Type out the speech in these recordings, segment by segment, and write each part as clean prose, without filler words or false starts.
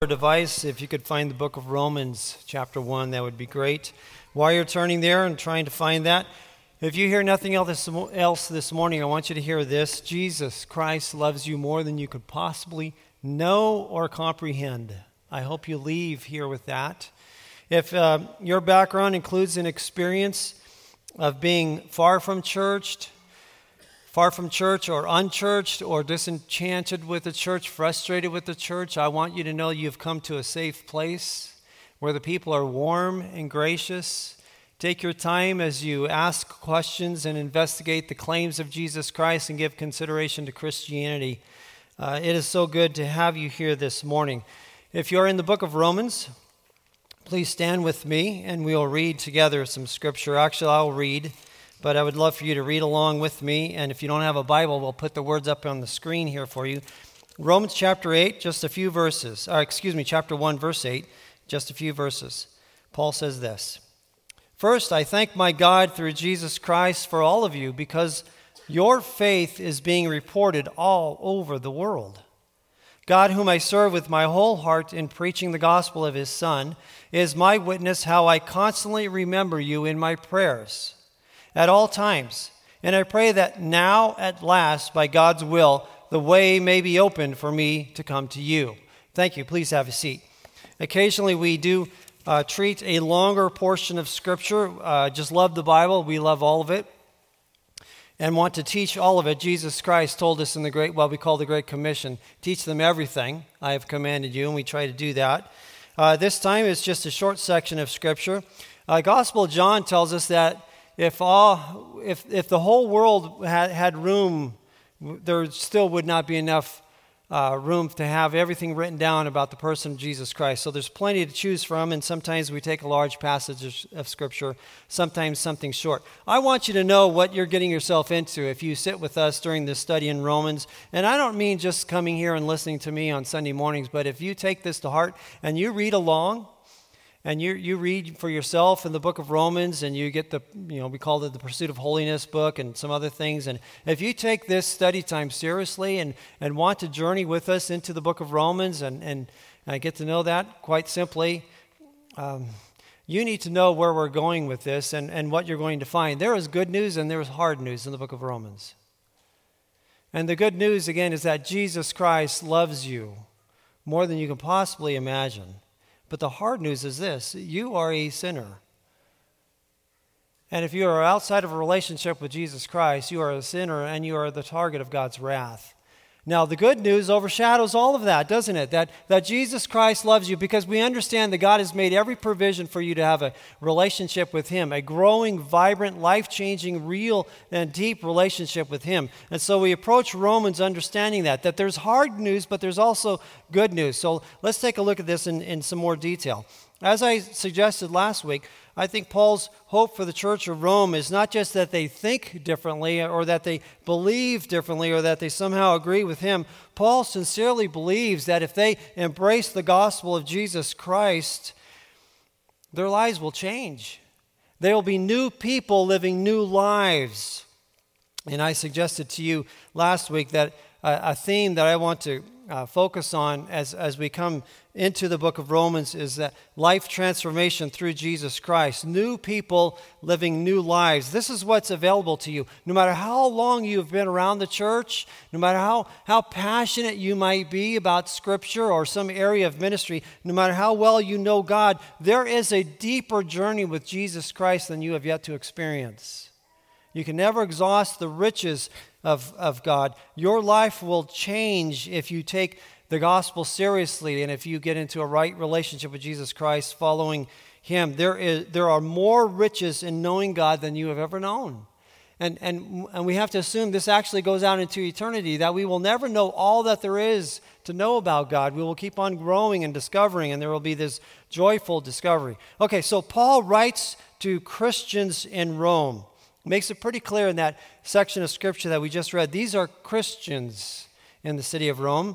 Device, if you could find the book of Romans, chapter 1, that would be great. While you're turning there and trying to find that, if you hear nothing else this morning, I want you to hear this. Jesus Christ loves you more than you could possibly know or comprehend. I hope you leave here with that. If your background includes an experience of being far from church or unchurched or disenchanted with the church, frustrated with the church, I want you to know you've come to a safe place where the people are warm and gracious. Take your time as you ask questions and investigate the claims of Jesus Christ and give consideration to Christianity. It is so good to have you here this morning. If you're in the book of Romans, please stand with me and we'll read together some scripture. Actually, I'll read. But I would love for you to read along with me. And if you don't have a Bible, we'll put the words up on the screen here for you. Romans chapter 8, just a few verses. Chapter 1, verse 8, just a few verses. Paul says this. First, I thank my God through Jesus Christ for all of you, because your faith is being reported all over the world. God, whom I serve with my whole heart in preaching the gospel of his Son, is my witness how I constantly remember you in my prayers at all times. And I pray that now, at last, by God's will, the way may be opened for me to come to you. Thank you. Please have a seat. Occasionally, we do treat a longer portion of Scripture. Just love the Bible. We love all of it and want to teach all of it. Jesus Christ told us in we call the Great Commission, teach them everything I have commanded you, and we try to do that. This time, it's just a short section of Scripture. Gospel of John tells us that if the whole world had room, there still would not be enough room to have everything written down about the person of Jesus Christ. So there's plenty to choose from, and sometimes we take a large passage of Scripture, sometimes something short. I want you to know what you're getting yourself into if you sit with us during this study in Romans. And I don't mean just coming here and listening to me on Sunday mornings, but if you take this to heart and you read along, and you read for yourself in the book of Romans, and you get we call it the Pursuit of Holiness book and some other things. And if you take this study time seriously and want to journey with us into the book of Romans and get to know that quite simply, you need to know where we're going with this and what you're going to find. There is good news and there is hard news in the book of Romans. And the good news, again, is that Jesus Christ loves you more than you can possibly imagine. But the hard news is this: you are a sinner. And if you are outside of a relationship with Jesus Christ, you are a sinner and you are the target of God's wrath. Now, the good news overshadows all of that, doesn't it? That Jesus Christ loves you, because we understand that God has made every provision for you to have a relationship with him, a growing, vibrant, life-changing, real, and deep relationship with him. And so we approach Romans understanding that there's hard news, but there's also good news. So let's take a look at this in some more detail. As I suggested last week, I think Paul's hope for the church of Rome is not just that they think differently or that they believe differently or that they somehow agree with him. Paul sincerely believes that if they embrace the gospel of Jesus Christ, their lives will change. They will be new people living new lives. And I suggested to you last week that a theme that I want to focus on as we come into the book of Romans is that life transformation through Jesus Christ. New people living new lives. This is what's available to you. No matter how long you've been around the church, no matter how passionate you might be about Scripture or some area of ministry, no matter how well you know God, there is a deeper journey with Jesus Christ than you have yet to experience. You can never exhaust the riches of God. Your life will change if you take the gospel seriously and if you get into a right relationship with Jesus Christ, following him. There are more riches in knowing God than you have ever known. And we have to assume this actually goes out into eternity, that we will never know all that there is to know about God. We will keep on growing and discovering, and there will be this joyful discovery. Okay, so Paul writes to Christians in Rome. Makes it pretty clear in that section of Scripture that we just read. These are Christians in the city of Rome.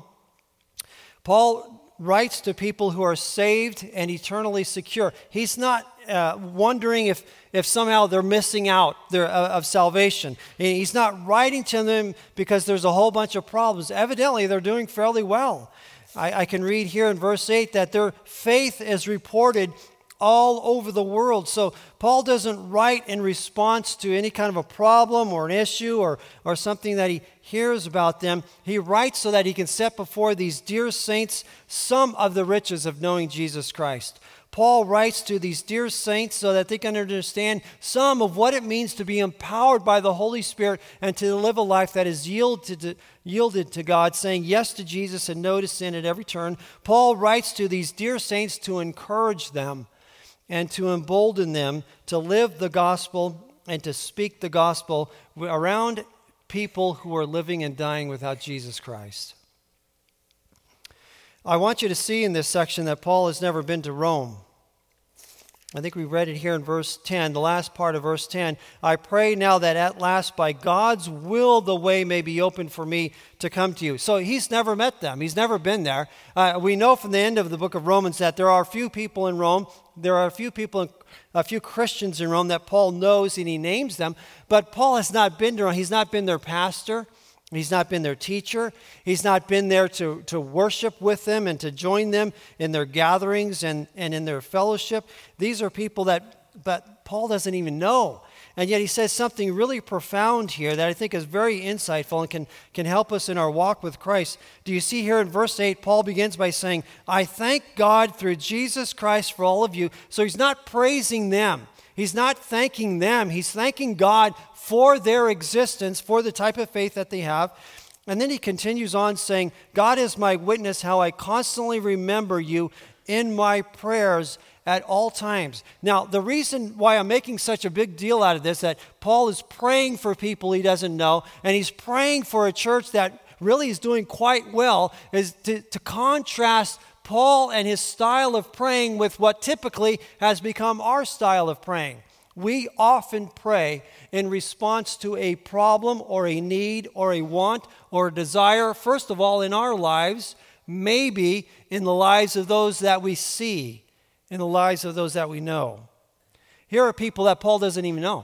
Paul writes to people who are saved and eternally secure. He's not wondering if somehow they're missing out of salvation. He's not writing to them because there's a whole bunch of problems. Evidently, they're doing fairly well. I can read here in verse 8 that their faith is reported all over the world. So Paul doesn't write in response to any kind of a problem or an issue or something that he hears about them. He writes so that he can set before these dear saints some of the riches of knowing Jesus Christ. Paul writes to these dear saints so that they can understand some of what it means to be empowered by the Holy Spirit and to live a life that is yielded to God, saying yes to Jesus and no to sin at every turn. Paul writes to these dear saints to encourage them and to embolden them to live the gospel and to speak the gospel around people who are living and dying without Jesus Christ. I want you to see in this section that Paul has never been to Rome. I think we read it here in verse 10, the last part of verse 10. I pray now that at last by God's will the way may be open for me to come to you. So he's never met them. He's never been there. We know from the end of the book of Romans that there are a few people in Rome. There are a few Christians in Rome that Paul knows and he names them. But Paul has not been to Rome. He's not been their pastor. He's not been their teacher. He's not been there to worship with them and to join them in their gatherings and in their fellowship. These are people but Paul doesn't even know. And yet he says something really profound here that I think is very insightful and can help us in our walk with Christ. Do you see here in verse 8, Paul begins by saying, I thank God through Jesus Christ for all of you. So he's not praising them. He's not thanking them. He's thanking God for their existence, for the type of faith that they have. And then he continues on saying, God is my witness how I constantly remember you in my prayers at all times. Now, the reason why I'm making such a big deal out of this, that Paul is praying for people he doesn't know, and he's praying for a church that really is doing quite well, is to contrast Paul and his style of praying with what typically has become our style of praying. We often pray in response to a problem or a need or a want or a desire, first of all in our lives, maybe in the lives of those that we see, in the lives of those that we know. Here are people that Paul doesn't even know,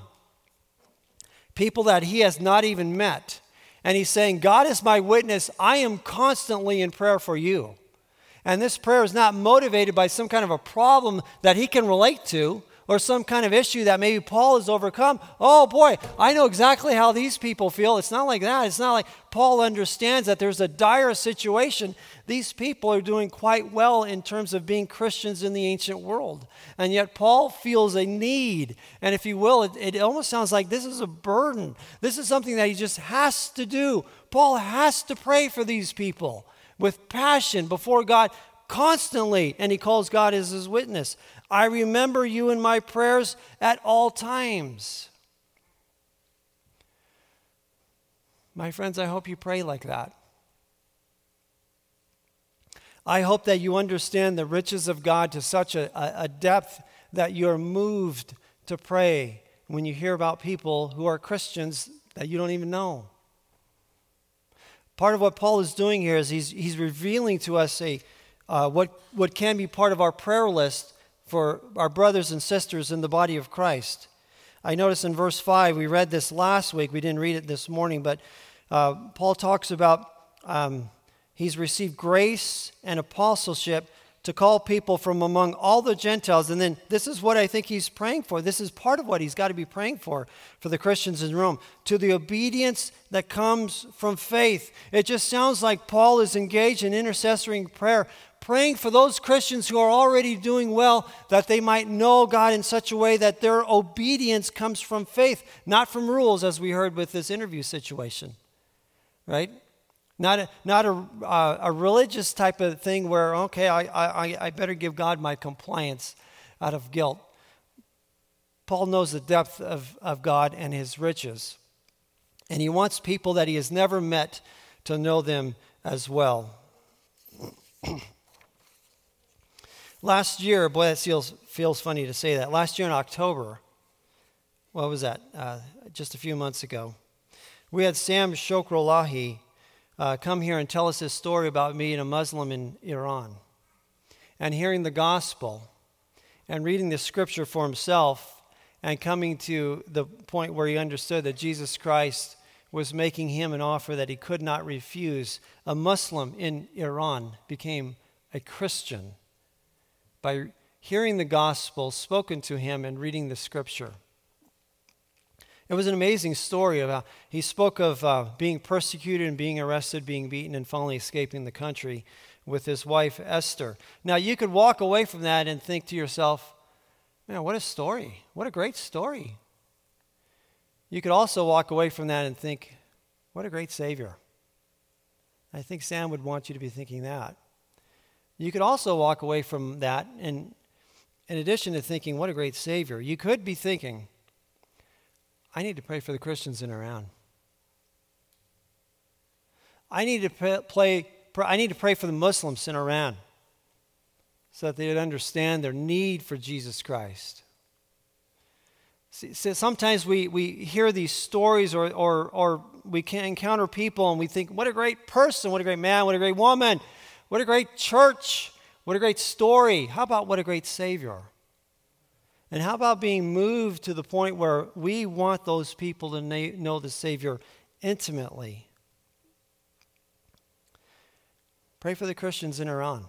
people that he has not even met. And he's saying, God is my witness, I am constantly in prayer for you. And this prayer is not motivated by some kind of a problem that he can relate to or some kind of issue that maybe Paul has overcome. Oh boy, I know exactly how these people feel. It's not like that. It's not like Paul understands that there's a dire situation. These people are doing quite well in terms of being Christians in the ancient world. And yet Paul feels a need. And if you will, it almost sounds like this is a burden. This is something that he just has to do. Paul has to pray for these people with passion before God constantly, and he calls God as his witness. I remember you in my prayers at all times. My friends, I hope you pray like that. I hope that you understand the riches of God to such a depth that you're moved to pray when you hear about people who are Christians that you don't even know. Part of what Paul is doing here is he's revealing to us what can be part of our prayer list for our brothers and sisters in the body of Christ. I notice in verse 5, we read this last week, we didn't read it this morning, but Paul talks about he's received grace and apostleship to call people from among all the Gentiles. And then this is what I think he's praying for. This is part of what he's got to be praying for the Christians in Rome. To the obedience that comes from faith. It just sounds like Paul is engaged in intercessory prayer, praying for those Christians who are already doing well, that they might know God in such a way that their obedience comes from faith, not from rules, as we heard with this interview situation, right? Not a religious type of thing where, okay, I better give God my compliance out of guilt. Paul knows the depth of God and his riches. And he wants people that he has never met to know them as well. Last year, boy, that feels funny to say that. Last year in October, what was that? Just a few months ago, we had Sam Shokrolahi come here and tell us his story about meeting a Muslim in Iran and hearing the gospel and reading the scripture for himself and coming to the point where he understood that Jesus Christ was making him an offer that he could not refuse. A Muslim in Iran became a Christian by hearing the gospel spoken to him and reading the scripture. It was an amazing story of how he spoke of being persecuted and being arrested, being beaten, and finally escaping the country with his wife Esther. Now, you could walk away from that and think to yourself, man, what a story. What a great story. You could also walk away from that and think, what a great Savior. I think Sam would want you to be thinking that. You could also walk away from that, and in addition to thinking, what a great Savior, you could be thinking, I need to pray for the Christians in Iran. I need to pray for the Muslims in Iran so that they would understand their need for Jesus Christ. See, sometimes we hear these stories or we can encounter people and we think, what a great person, what a great man, what a great woman, what a great church, what a great story. How about what a great Savior? And how about being moved to the point where we want those people to know the Savior intimately? Pray for the Christians in Iran.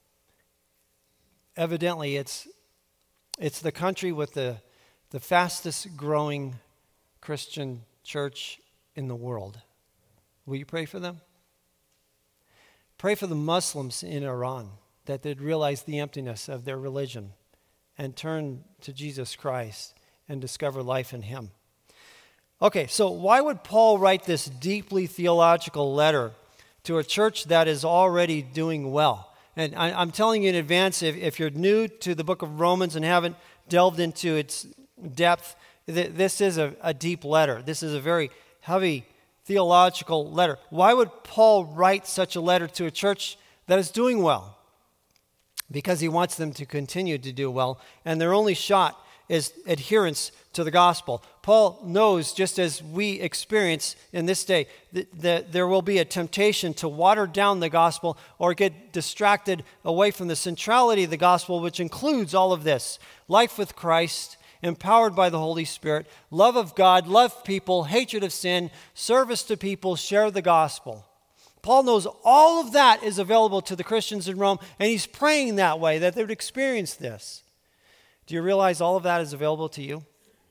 Evidently, it's the country with the fastest growing Christian church in the world. Will you pray for them? Pray for the Muslims in Iran, that they'd realize the emptiness of their religion and turn to Jesus Christ and discover life in Him. Okay, so why would Paul write this deeply theological letter to a church that is already doing well? And I'm telling you in advance, if you're new to the book of Romans and haven't delved into its depth, this is a deep letter. This is a very heavy theological letter. Why would Paul write such a letter to a church that is doing well? Because he wants them to continue to do well, and their only shot is adherence to the gospel. Paul knows, just as we experience in this day, that there will be a temptation to water down the gospel or get distracted away from the centrality of the gospel, which includes all of this: life with Christ, empowered by the Holy Spirit, love of God, love of people, hatred of sin, service to people, share the gospel. Paul knows all of that is available to the Christians in Rome, and he's praying that way, that they would experience this. Do you realize all of that is available to you?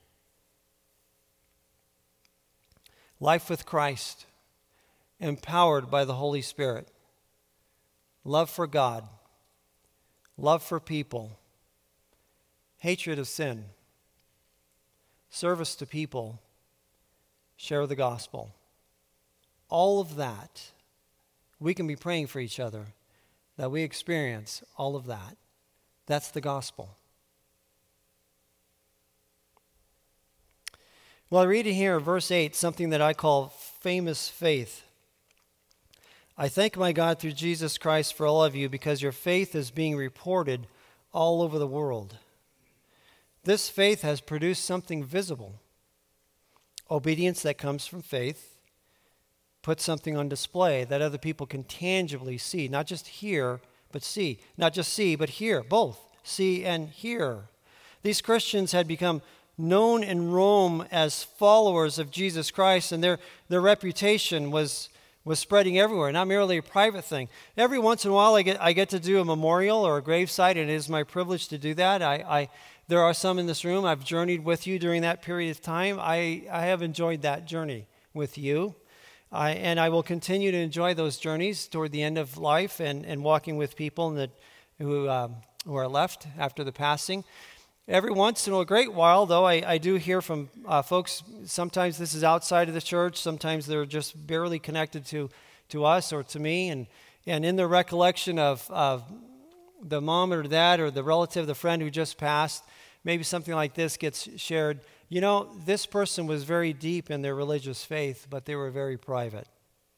Life with Christ, empowered by the Holy Spirit, love for God, love for people, hatred of sin, service to people, share the gospel. All of that. We can be praying for each other, that we experience all of that. That's the gospel. Well, I read in here, verse 8, something that I call famous faith. I thank my God through Jesus Christ for all of you, because your faith is being reported all over the world. This faith has produced something visible. Obedience that comes from faith. Put something on display that other people can tangibly see, not just hear, but see. Not just see, but hear, both see and hear. These Christians had become known in Rome as followers of Jesus Christ, and their reputation was spreading everywhere, not merely a private thing. Every once in a while I get to do a memorial or a gravesite, and it is my privilege to do that. There are some in this room. I've journeyed with you during that period of time. I have enjoyed that journey with you. And I will continue to enjoy those journeys toward the end of life and walking with people who are left after the passing. Every once in a great while, though, I do hear from folks, sometimes this is outside of the church, sometimes they're just barely connected to us or to me, and in the recollection of the mom or dad or the relative, the friend who just passed, maybe something like this gets shared. You know, this person was very deep in their religious faith, but they were very private.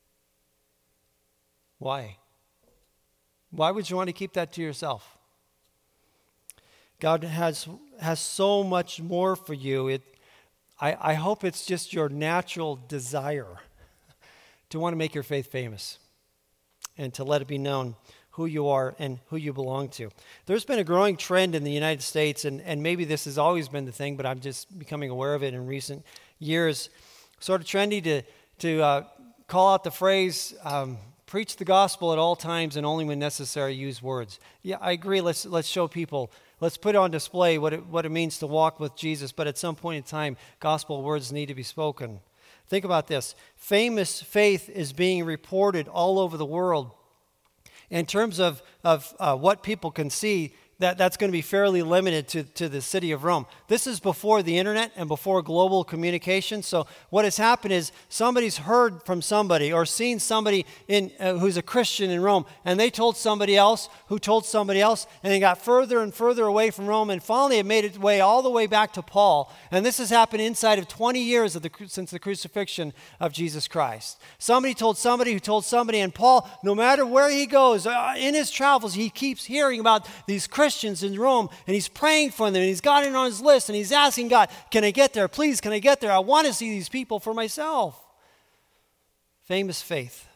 Why? Why would you want to keep that to yourself? God has so much more for you. I hope it's just your natural desire to want to make your faith famous and to let it be known who you are and who you belong to. There's been a growing trend in the United States, and maybe this has always been the thing, but I'm just becoming aware of it in recent years, sort of trendy call out the phrase, preach the gospel at all times and only when necessary use words. Yeah, I agree. Let's show people. Let's put on display what it means to walk with Jesus. But at some point in time, gospel words need to be spoken. Think about this. Famous faith is being reported all over the world. In terms of what people can see, that's going to be fairly limited to the city of Rome. This is before the internet and before global communication. So what has happened is somebody's heard from somebody or seen somebody who's a Christian in Rome, and they told somebody else who told somebody else, and they got further and further away from Rome, and finally it made its way all the way back to Paul. And this has happened inside of 20 years since the crucifixion of Jesus Christ. Somebody told somebody who told somebody, and Paul, no matter where he goes, in his travels, he keeps hearing about these Christians in Rome, and he's praying for them, and he's got it on his list, and he's asking God, can I get there? Please, can I get there? I want to see these people for myself. Famous faith.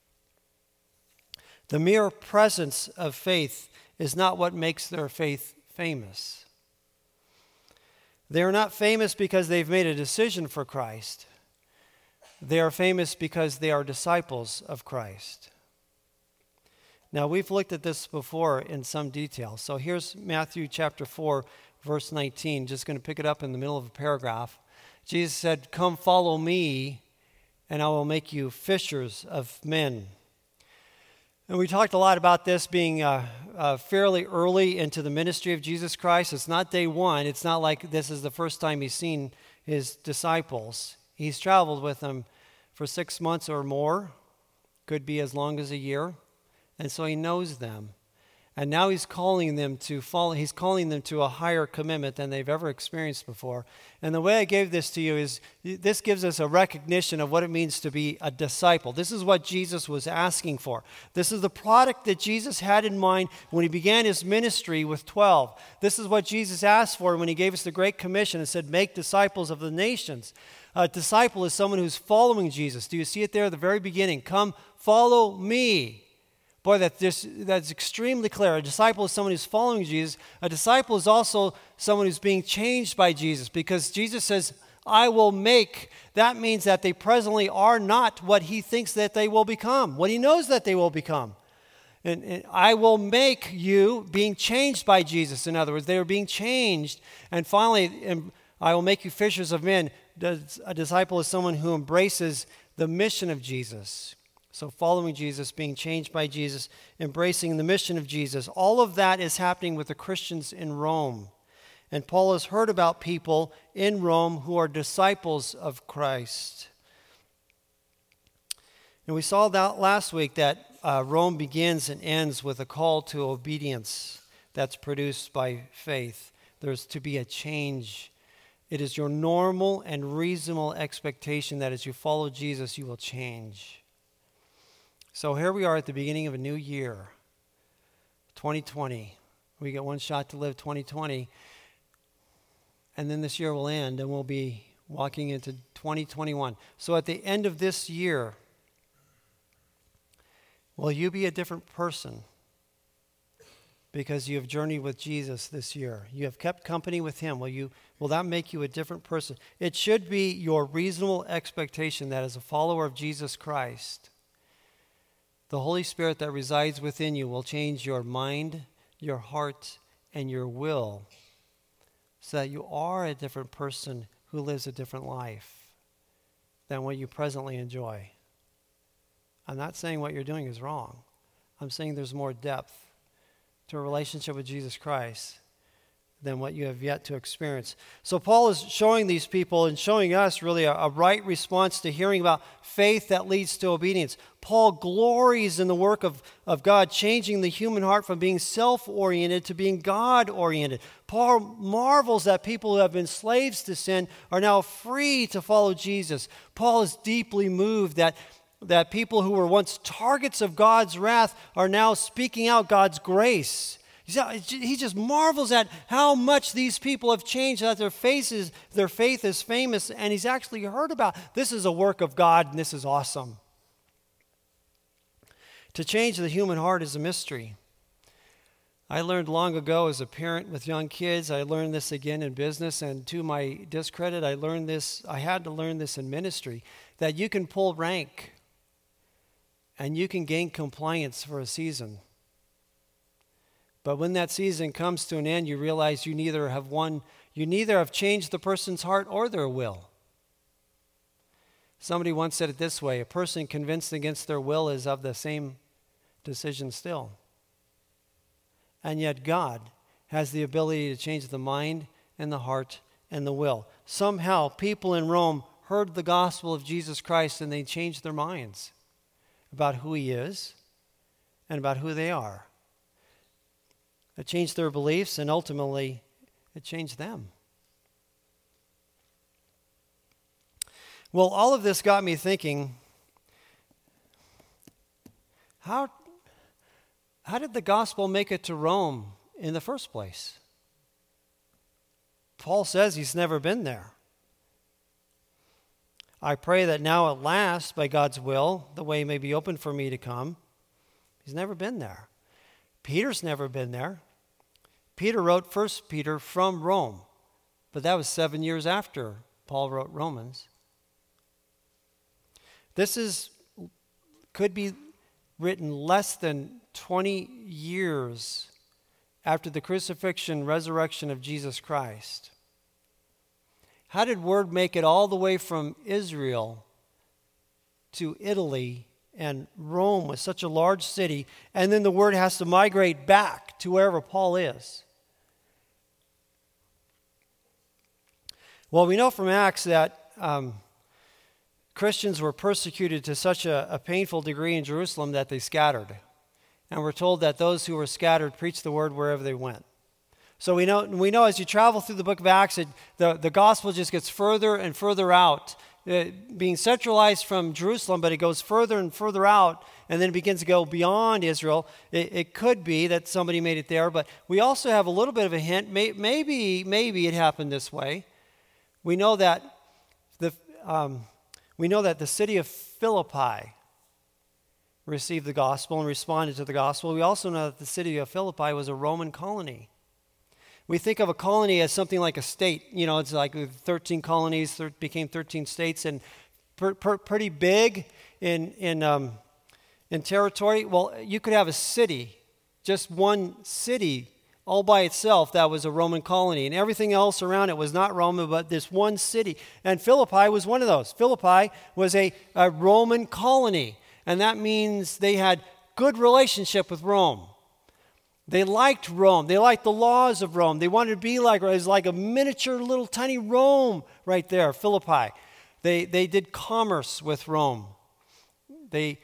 The mere presence of faith is not what makes their faith famous. They are not famous because they've made a decision for Christ. They are famous because they are disciples of Christ. Now, we've looked at this before in some detail. So here's Matthew chapter 4, verse 19. Just going to pick it up in the middle of a paragraph. Jesus said, "Come follow me, and I will make you fishers of men." And we talked a lot about this being fairly early into the ministry of Jesus Christ. It's not day one. It's not like this is the first time he's seen his disciples. He's traveled with them for 6 months or more. Could be as long as a year. And so he knows them. And now he's calling them to follow. He's calling them to a higher commitment than they've ever experienced before. And the way I gave this to you is this gives us a recognition of what it means to be a disciple. This is what Jesus was asking for. This is the product that Jesus had in mind when he began his ministry with 12. This is what Jesus asked for when he gave us the Great Commission and said, make disciples of the nations. A disciple is someone who's following Jesus. Do you see it there at the very beginning? Come, follow me. Boy, that's extremely clear. A disciple is someone who's following Jesus. A disciple is also someone who's being changed by Jesus, because Jesus says, I will make. That means that they presently are not what he thinks that they will become, what he knows that they will become. And I will make you, being changed by Jesus. In other words, they are being changed. And finally, I will make you fishers of men. A disciple is someone who embraces the mission of Jesus. So following Jesus, being changed by Jesus, embracing the mission of Jesus, all of that is happening with the Christians in Rome. And Paul has heard about people in Rome who are disciples of Christ. And we saw that last week that Rome begins and ends with a call to obedience that's produced by faith. There's to be a change. It is your normal and reasonable expectation that as you follow Jesus, you will change. So here we are at the beginning of a new year, 2020. We get one shot to live 2020, and then this year will end, and we'll be walking into 2021. So at the end of this year, will you be a different person because you have journeyed with Jesus this year? You have kept company with him. Will that make you a different person? It should be your reasonable expectation that as a follower of Jesus Christ, the Holy Spirit that resides within you will change your mind, your heart, and your will so that you are a different person who lives a different life than what you presently enjoy. I'm not saying what you're doing is wrong. I'm saying there's more depth to a relationship with Jesus Christ than what you have yet to experience. So Paul is showing these people and showing us really a right response to hearing about faith that leads to obedience. Paul glories in the work of God, changing the human heart from being self-oriented to being God-oriented. Paul marvels that people who have been slaves to sin are now free to follow Jesus. Paul is deeply moved that people who were once targets of God's wrath are now speaking out God's grace. He just marvels at how much these people have changed, that their faith is famous, and he's actually heard about this is a work of God, and this is awesome. To change the human heart is a mystery. I learned long ago as a parent with young kids. I learned this again in business, and to my discredit, I had to learn this in ministry, that you can pull rank and you can gain compliance for a season. But when that season comes to an end, you realize you neither have changed the person's heart or their will. Somebody once said it this way: a person convinced against their will is of the same decision still. And yet God has the ability to change the mind and the heart and the will. Somehow people in Rome heard the gospel of Jesus Christ and they changed their minds about who he is and about who they are. It changed their beliefs, and ultimately it changed them. Well, all of this got me thinking, how did the gospel make it to Rome in the first place? Paul says he's never been there. I pray that now at last, by God's will, the way may be open for me to come. He's never been there. Peter's never been there. Peter wrote 1 Peter from Rome, but that was 7 years after Paul wrote Romans. This could be written less than 20 years after the crucifixion, resurrection of Jesus Christ. How did word make it all the way from Israel to Italy, and Rome was such a large city, and then the word has to migrate back to wherever Paul is? Well, we know from Acts that Christians were persecuted to such a painful degree in Jerusalem that they scattered. And we're told that those who were scattered preached the word wherever they went. So we know as you travel through the book of Acts, the gospel just gets further and further out, being centralized from Jerusalem, but it goes further and further out, and then it begins to go beyond Israel. It could be that somebody made it there, but we also have a little bit of a hint. Maybe it happened this way. We know that the city of Philippi received the gospel and responded to the gospel. We also know that the city of Philippi was a Roman colony. We think of a colony as something like a state. You know, it's like 13 colonies became 13 states, and pretty big in territory. Well, you could have a city, just one city, all by itself that was a Roman colony, and everything else around it was not Roman, but this one city. And Philippi was one of those. Philippi was a Roman colony, and that means they had good relationship with Rome. They liked Rome. They liked the laws of Rome. They wanted to be like Rome. It was like a miniature little tiny Rome right there, Philippi. They did commerce with Rome. They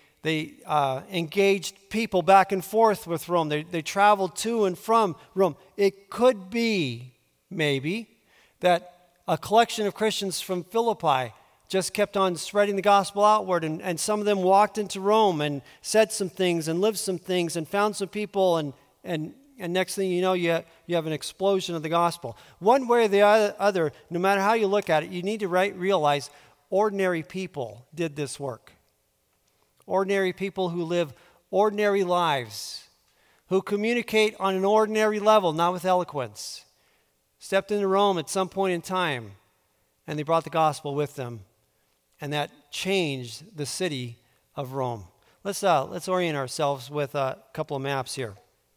engaged people back and forth with Rome. They traveled to and from Rome. It could be, maybe, that a collection of Christians from Philippi just kept on spreading the gospel outward, and some of them walked into Rome and said some things and lived some things and found some people, and next thing you know, you have an explosion of the gospel. One way or the other, no matter how you look at it, you need to realize ordinary people did this work. Ordinary people who live ordinary lives, who communicate on an ordinary level, not with eloquence, stepped into Rome at some point in time, and they brought the gospel with them, and that changed the city of Rome. Let's orient ourselves with a couple of maps here.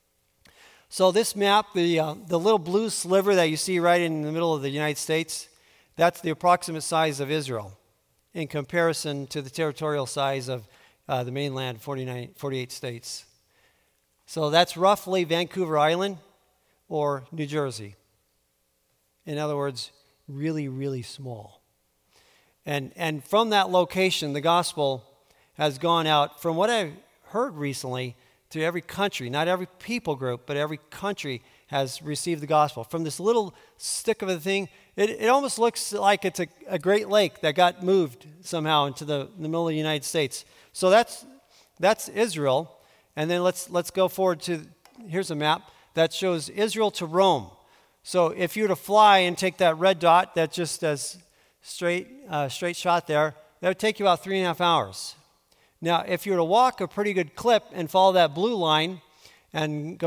So this map, the little blue sliver that you see right in the middle of the United States, that's the approximate size of Israel in comparison to the territorial size of the mainland, 48 states. So that's roughly Vancouver Island or New Jersey. In other words, really, really small. And from that location, the gospel has gone out, from what I've heard recently, to every country. Not every people group, but every country has received the gospel. From this little stick of a thing, it almost looks like it's a Great Lake that got moved somehow into the middle of the United States. So that's Israel. And then let's go forward to, here's a map that shows Israel to Rome. So if you were to fly and take that red dot that just as straight shot there, that would take you about 3.5 hours. Now, if you were to walk a pretty good clip and follow that blue line and go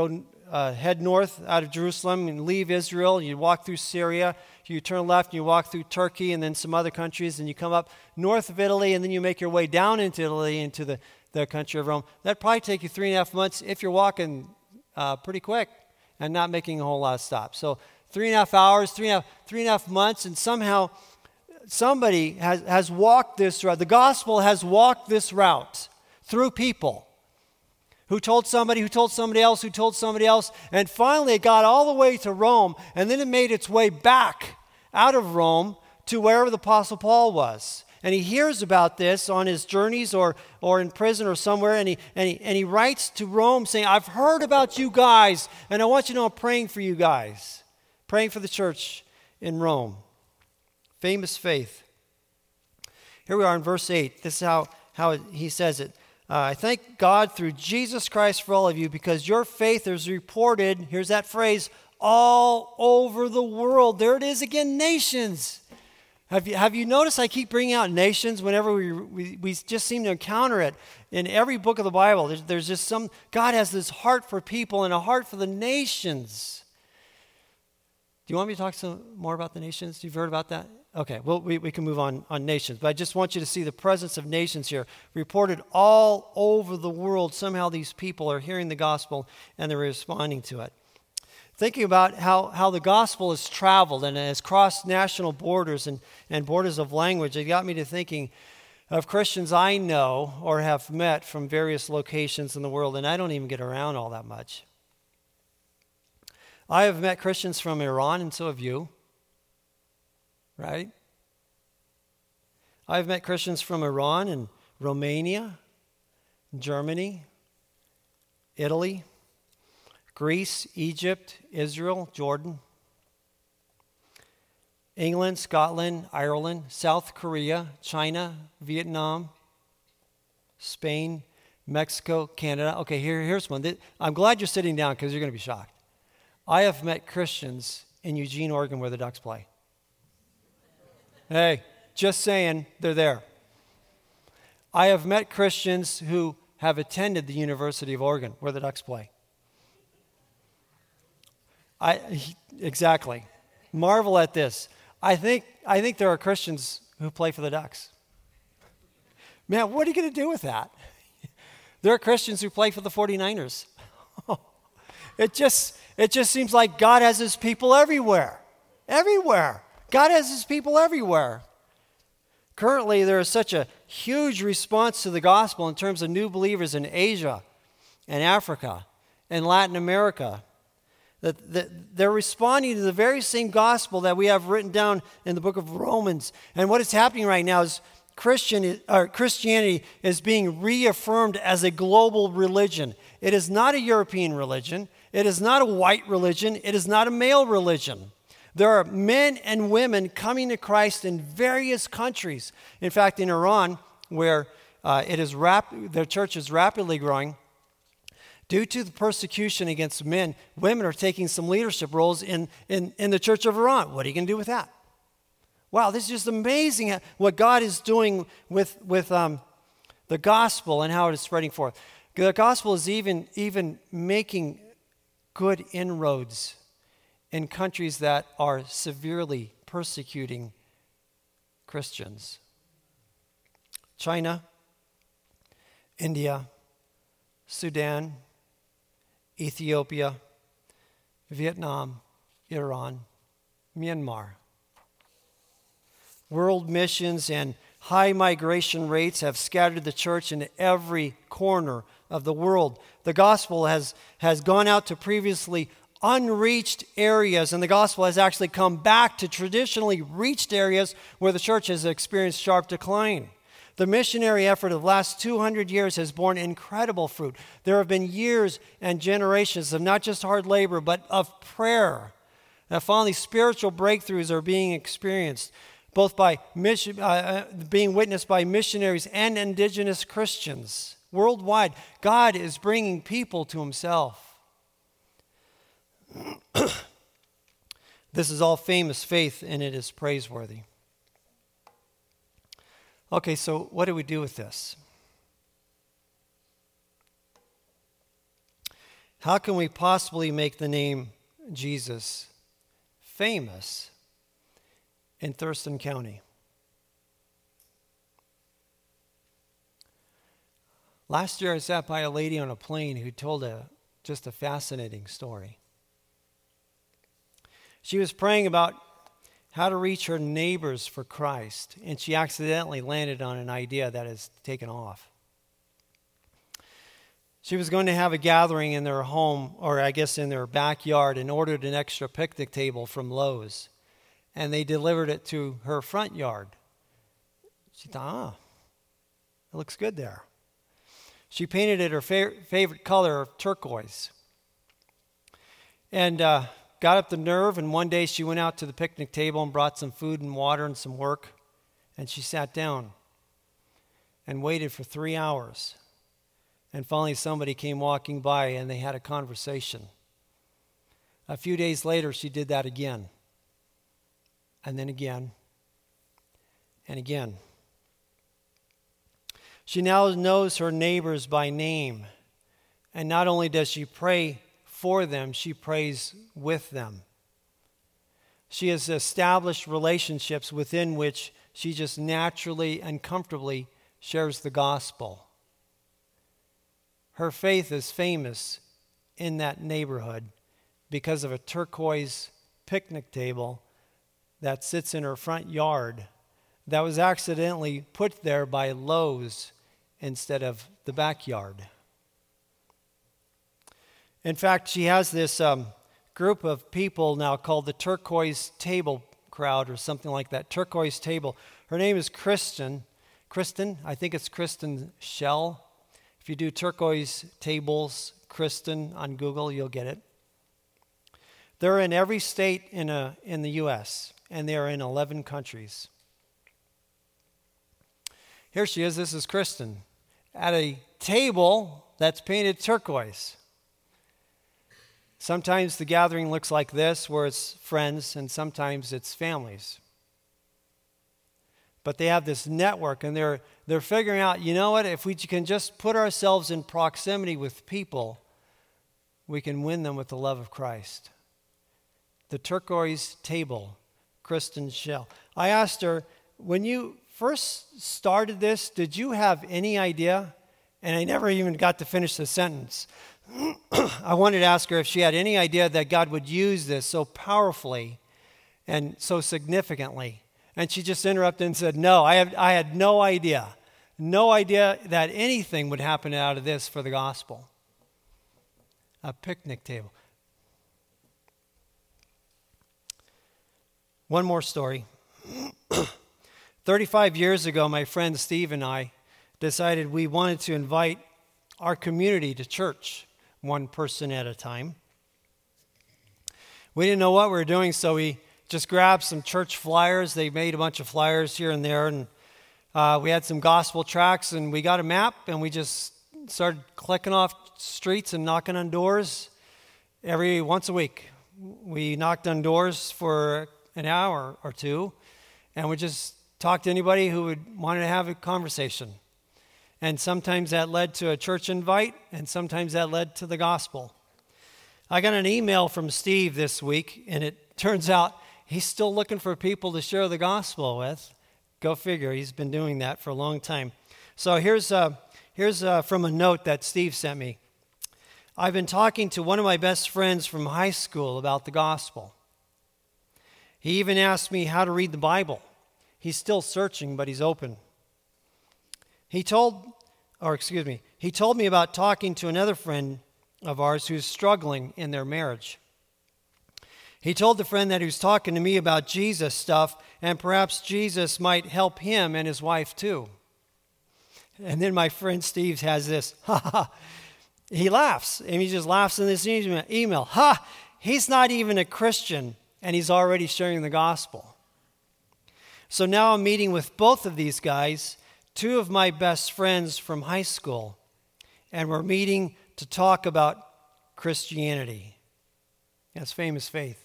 head north out of Jerusalem and leave Israel. You walk through Syria. You turn left and you walk through Turkey and then some other countries, and you come up north of Italy, and then you make your way down into Italy, into the country of Rome. That'd probably take you 3.5 months if you're walking pretty quick and not making a whole lot of stops. So 3.5 hours, 3.5 months, and somehow somebody has walked this route. The gospel has walked this route through people who told somebody, who told somebody else, who told somebody else, and finally it got all the way to Rome, and then it made its way back out of Rome to wherever the Apostle Paul was. And he hears about this on his journeys or in prison or somewhere, and he writes to Rome saying, I've heard about you guys, and I want you to know I'm praying for you guys, praying for the church in Rome. Famous faith. Here we are in verse 8. This is how he says it. I thank God through Jesus Christ for all of you, because your faith is reported, here's that phrase, all over the world. There it is again, nations. Have you noticed I keep bringing out nations whenever we just seem to encounter it in every book of the Bible? There's just God has this heart for people and a heart for the nations. Do you want me to talk some more about the nations? You've heard about that? Okay, well, we can move on nations. But I just want you to see the presence of nations here. Reported all over the world, somehow these people are hearing the gospel and they're responding to it. Thinking about how the gospel has traveled and has crossed national borders and borders of language, it got me to thinking of Christians I know or have met from various locations in the world, and I don't even get around all that much. I have met Christians from Iran, and so have you. Right? I've met Christians from Iran and Romania, Germany, Italy, Greece, Egypt, Israel, Jordan, England, Scotland, Ireland, South Korea, China, Vietnam, Spain, Mexico, Canada. Okay, here's one. I'm glad you're sitting down because you're going to be shocked. I have met Christians in Eugene, Oregon, where the Ducks play. Hey, just saying, they're there. I have met Christians who have attended the University of Oregon, where the Ducks play. Exactly. Marvel at this. I think there are Christians who play for the Ducks. Man, what are you going to do with that? There are Christians who play for the 49ers. It just seems like God has his people everywhere. Everywhere. God has his people everywhere. Currently, there is such a huge response to the gospel in terms of new believers in Asia and Africa and Latin America. That they're responding to the very same gospel that we have written down in the book of Romans. And what is happening right now is Christianity is being reaffirmed as a global religion. It is not a European religion. It is not a white religion. It is not a male religion. There are men and women coming to Christ in various countries. In fact, in Iran, where their church is rapidly growing, due to the persecution against men, women are taking some leadership roles in the Church of Iran. What are you going to do with that? Wow, this is just amazing what God is doing with the gospel and how it is spreading forth. The gospel is even making good inroads in countries that are severely persecuting Christians. China, India, Sudan, Ethiopia, Vietnam, Iran, Myanmar. World missions and high migration rates have scattered the church into every corner of the world. The gospel has gone out to previously unreached areas, and the gospel has actually come back to traditionally reached areas where the church has experienced sharp decline. The missionary effort of the last 200 years has borne incredible fruit. There have been years and generations of not just hard labor, but of prayer. Now, finally, spiritual breakthroughs are being experienced, both by being witnessed by missionaries and indigenous Christians worldwide. God is bringing people to himself. This is all famous faith, and it is praiseworthy. Okay, so what do we do with this? How can we possibly make the name Jesus famous in Thurston County? Last year I sat by a lady on a plane who told just a fascinating story. She was praying about how to reach her neighbors for Christ, and she accidentally landed on an idea that has taken off. She was going to have a gathering in their home, or I guess in their backyard, and ordered an extra picnic table from Lowe's, and they delivered it to her front yard. She thought, it looks good there. She painted it her favorite color of turquoise, and got up the nerve, and one day she went out to the picnic table and brought some food and water and some work, and she sat down and waited for 3 hours. And finally somebody came walking by and they had a conversation. A few days later she did that again, and then again, and again. She now knows her neighbors by name, and not only does she pray for them, she prays with them. She has established relationships within which she just naturally and comfortably shares the gospel. Her faith is famous in that neighborhood because of a turquoise picnic table that sits in her front yard that was accidentally put there by Lowe's instead of the backyard. In fact, she has this group of people now called the Turquoise Table Crowd or something like that, Turquoise Table. Her name is Kristen, I think it's Kristen Shell. If you do Turquoise Tables, Kristen on Google, you'll get it. They're in every state in the U.S., and they are in 11 countries. Here she is, this is Kristen, at a table that's painted turquoise. Sometimes the gathering looks like this, where it's friends, and sometimes it's families. But they have this network, and they're figuring out, you know what, if we can just put ourselves in proximity with people, we can win them with the love of Christ. The Turquoise Table, Kristen Shell. I asked her, when you first started this, did you have any idea? And I never even got to finish the sentence. I wanted to ask her if she had any idea that God would use this so powerfully and so significantly. And she just interrupted and said, no, I had no idea. No idea that anything would happen out of this for the gospel. A picnic table. One more story. 35 years ago, my friend Steve and I decided we wanted to invite our community to church, one person at a time. We didn't know what we were doing, so we just grabbed some church flyers. They made a bunch of flyers here and there, and we had some gospel tracts, and we got a map, and we just started clicking off streets and knocking on doors once a week. We knocked on doors for an hour or two, and we just talked to anybody who wanted to have a conversation. And sometimes that led to a church invite, and sometimes that led to the gospel. I got an email from Steve this week, and it turns out he's still looking for people to share the gospel with. Go figure, he's been doing that for a long time. So here's from a note that Steve sent me. I've been talking to one of my best friends from high school about the gospel. He even asked me how to read the Bible. He's still searching, but he's open. He told me about talking to another friend of ours who's struggling in their marriage. He told the friend that he was talking to me about Jesus stuff, and perhaps Jesus might help him and his wife too. And then my friend Steve has this, he laughs, and he just laughs in this email. He's not even a Christian, and he's already sharing the gospel. So now I'm meeting with both of these guys, two of my best friends from high school, and we're meeting to talk about Christianity. That's famous faith.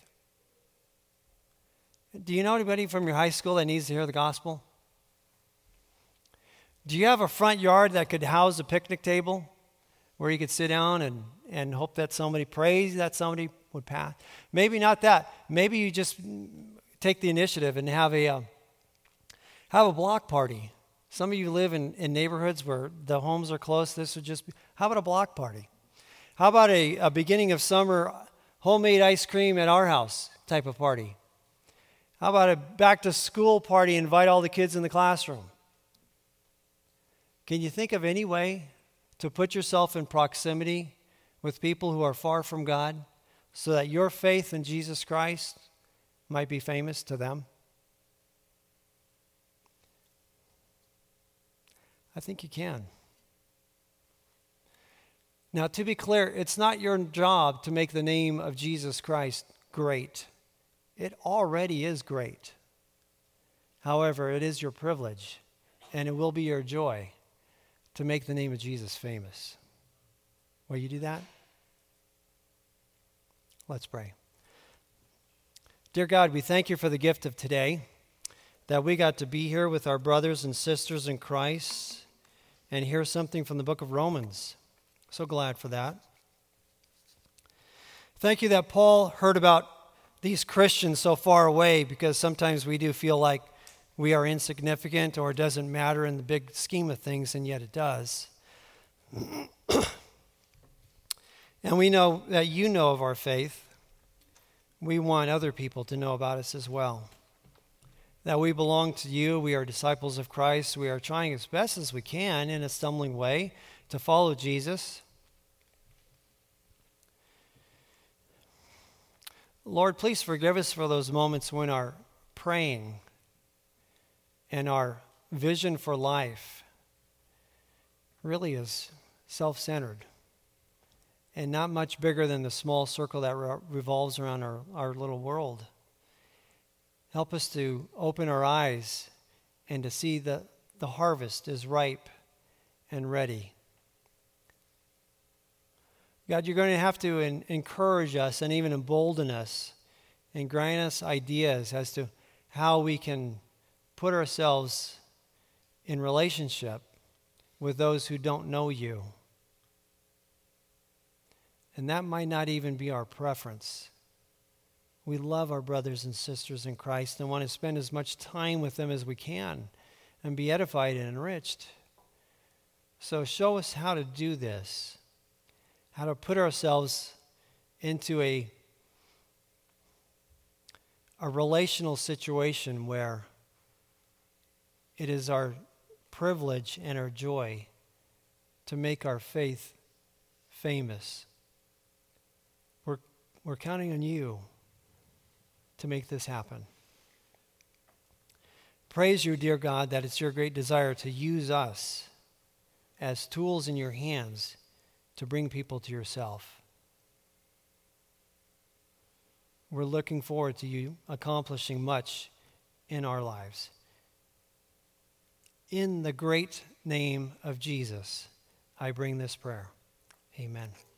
Do you know anybody from your high school that needs to hear the gospel? Do you have a front yard that could house a picnic table where you could sit down and hope that somebody prays, that somebody would pass. Maybe not that. Maybe you just take the initiative and have a block party. Some of you live in neighborhoods where the homes are close. This would just be, how about a block party? How about a beginning of summer homemade ice cream at our house type of party? How about a back to school party, invite all the kids in the classroom? Can you think of any way to put yourself in proximity with people who are far from God so that your faith in Jesus Christ might be famous to them? I think you can. Now, to be clear, it's not your job to make the name of Jesus Christ great. It already is great. However, it is your privilege, and it will be your joy to make the name of Jesus famous. Will you do that? Let's pray. Dear God, we thank you for the gift of today, that we got to be here with our brothers and sisters in Christ and hear something from the book of Romans. So glad for that. Thank you that Paul heard about these Christians so far away, because sometimes we do feel like we are insignificant or it doesn't matter in the big scheme of things, and yet it does. And we know that you know of our faith. We want other people to know about us as well. That we belong to you, we are disciples of Christ, we are trying as best as we can in a stumbling way to follow Jesus. Lord, please forgive us for those moments when our praying and our vision for life really is self-centered and not much bigger than the small circle that revolves around our little world. Help us to open our eyes and to see that the harvest is ripe and ready. God, you're going to have to encourage us and even embolden us and grant us ideas as to how we can put ourselves in relationship with those who don't know you. And that might not even be our preference. We love our brothers and sisters in Christ and want to spend as much time with them as we can and be edified and enriched. So show us how to do this, how to put ourselves into a relational situation where it is our privilege and our joy to make our faith famous. We're counting on you to make this happen. Praise you, dear God, that it's your great desire to use us as tools in your hands to bring people to yourself. We're looking forward to you accomplishing much in our lives. In the great name of Jesus, I bring this prayer. Amen.